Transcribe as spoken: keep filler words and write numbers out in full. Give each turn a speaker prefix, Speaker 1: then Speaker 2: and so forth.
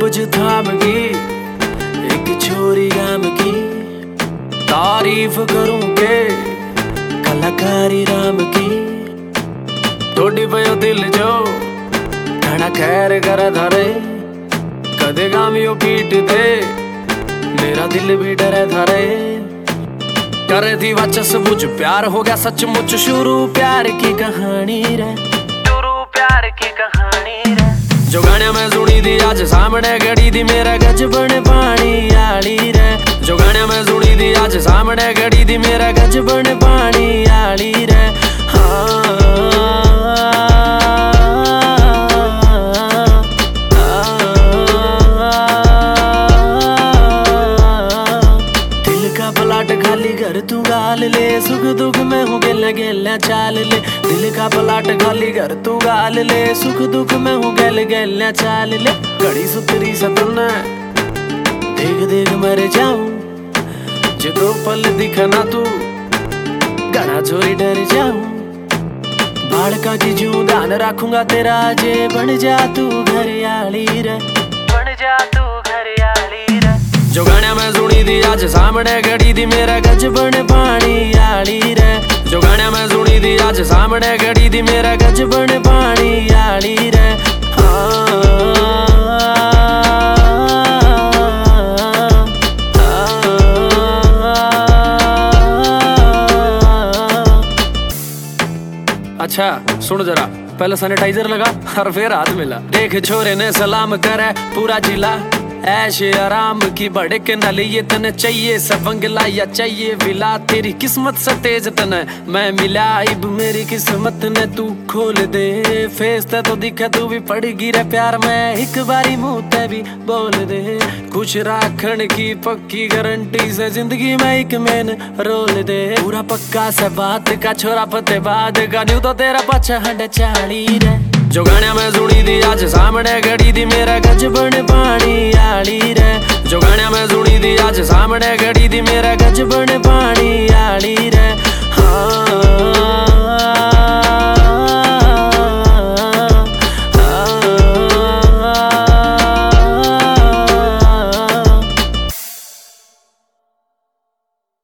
Speaker 1: कुछ थाम की, एक छोरी गाम की तारीफ करूं के कलाकारी राम की। तोड़ी पयो दिल जो घना खैर कर धरे, कदे गामियों पीट दे मेरा दिल भी डरे धरे। करे थी वाचस बुझ प्यार हो गया सचमुच शुरू प्यार की कहानी रे, शुरू प्यार की कहानी रे। जो गाने में सुनी थी आज सामने गड़ी थी मेरा गजबन पानी आली रे। जो गाने में सुनी थी आज सामने गड़ी थी मेरा गजबन पानी आली रे। हाँ खाली घर तू गाल ले, सुख दुख में हूँ गेल गेल चाल ले। दिल का पलाट खाली घर तू गाल ले, सुख दुख में हूँ गेल गेल चाल ले। घड़ी सुतरी सतुन देख देख मर जाऊं, जो दो पल दिखना तू घना छोरी डर जाऊं। बाड़का की जूं ध्यान रखूंगा तेरा, जे बन जा तू घर आली रे, बन जा तू घर आली रे। जो गाने में सुनी थी आज सामने गड़ी थी मेरा गजबन पानी आली रे। जो गाने में सुनी थी आज सामने गड़ी थी मेरा गजबन पानी आली रे। अच्छा सुन जरा, पहले सैनिटाइजर लगा और फिर हाथ मिला। देख छोरे ने सलाम करे पूरा जिला, ऐशे आराम की भड़क न लिए तने चाहिए सब बंगला या चाहिए विला। तेरी किस्मत से तेज तने मैं मिला, इब मेरी किस्मत ने तू खोल दे। फेस ते तो दिखे तू भी पड़ गिरे प्यार में, एक बारी मुंह ते भी बोल दे। खुश राखण की पक्की गारंटी से जिंदगी में एक मैन रोल दे। पूरा पक्का से बात का छोरा पते बाद का, न्यू तो तेरा पछा हंड चाली रे। जो गाने में सुनी थी आज सामने गड़ी थी मेरा गजबन पानी आली रे। जो गाने में सुनी थी आज सामने गड़ी थी मेरा गजबन पानी आली रे।